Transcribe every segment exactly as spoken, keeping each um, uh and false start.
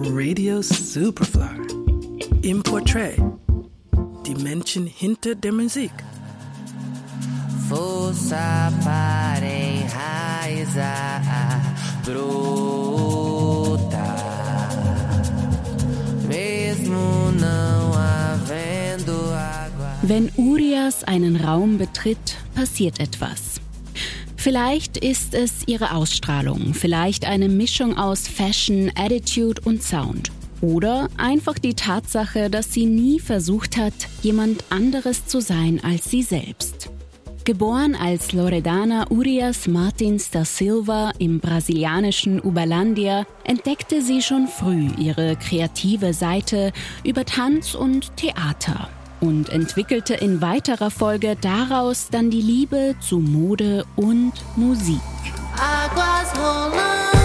Radio Superfly. Im Portrait. Die Menschen hinter der Musik. Força para enraizar, brotar, mesmo não havendo água. Wenn Urias einen Raum betritt, passiert etwas. Vielleicht ist es ihre Ausstrahlung, vielleicht eine Mischung aus Fashion, Attitude und Sound. Oder einfach die Tatsache, dass sie nie versucht hat, jemand anderes zu sein als sie selbst. Geboren als Loredana Urias Martins da Silva im brasilianischen Uberlândia, entdeckte sie schon früh ihre kreative Seite über Tanz und Theater und entwickelte in weiterer Folge daraus dann die Liebe zu Mode und Musik. Águas rolando.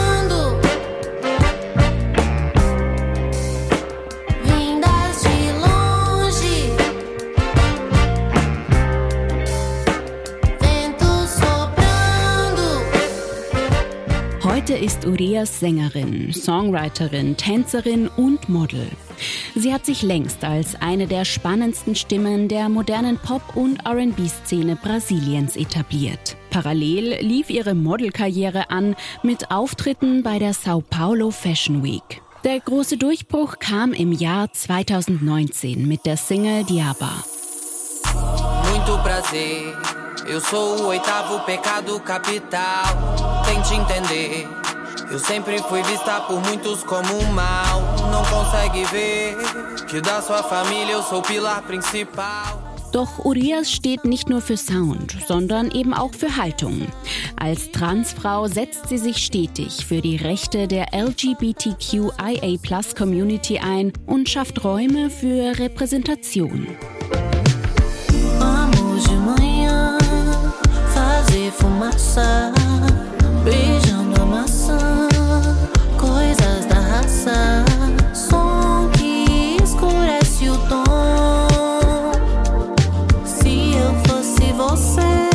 Heute ist Urias Sängerin, Songwriterin, Tänzerin und Model. Sie hat sich längst als eine der spannendsten Stimmen der modernen Pop- und R and B-Szene Brasiliens etabliert. Parallel lief ihre Modelkarriere an mit Auftritten bei der São Paulo Fashion Week. Der große Durchbruch kam im Jahr zweitausendneunzehn mit der Single Diaba. Muito prazer, eu sou o oitavo pecado capital. Tente entender, eu sempre fui vista por muitos como um mal. Não consegue ver que da sua família eu sou o pilar principal. Doch Urias steht nicht nur für Sound, sondern eben auch für Haltung. Als Transfrau setzt sie sich stetig für die Rechte der L G B T Q I A Plus Community ein und schafft Räume für Repräsentation. Vamos de manhã fazer fumaça, beijando a maçã, coisas da raça, som que escurece o tom. Se eu fosse você.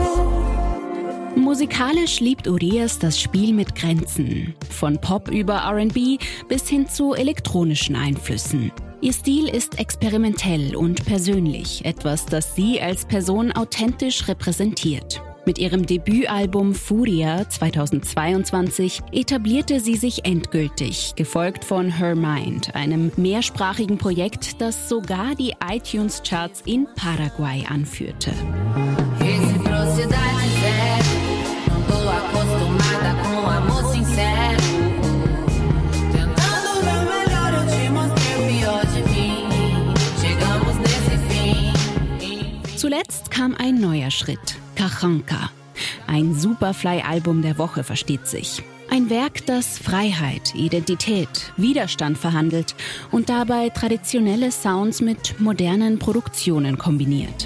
Musikalisch liebt Urias das Spiel mit Grenzen, von Pop über R and B bis hin zu elektronischen Einflüssen. Ihr Stil ist experimentell und persönlich, etwas, das sie als Person authentisch repräsentiert. Mit ihrem Debütalbum Furia zweitausendzweiundzwanzig etablierte sie sich endgültig, gefolgt von Her Mind, einem mehrsprachigen Projekt, das sogar die iTunes-Charts in Paraguay anführte. Reciprocidade zero, não tô acostumada com amor sincero. Tentando ver o melhor, eu te mostrei o pior de mim. Chegamos nesse fim. Zuletzt kam ein neuer Schritt, Carranca. Ein Superfly-Album der Woche, versteht sich. Ein Werk, das Freiheit, Identität, Widerstand verhandelt und dabei traditionelle Sounds mit modernen Produktionen kombiniert.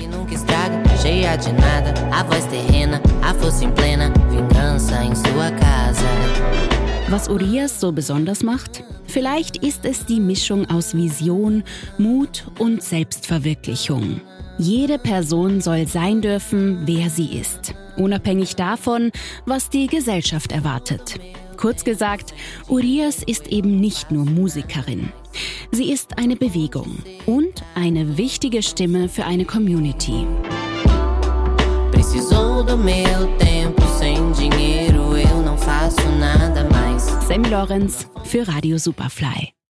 Was Urias so besonders macht? Vielleicht ist es die Mischung aus Vision, Mut und Selbstverwirklichung. Jede Person soll sein dürfen, wer sie ist, unabhängig davon, was die Gesellschaft erwartet. Kurz gesagt, Urias ist eben nicht nur Musikerin. Sie ist eine Bewegung und eine wichtige Stimme für eine Community. Precisou do meu tempo, sem dinheiro eu não faço nada mais. Sammy Lorenz für Radio Superfly.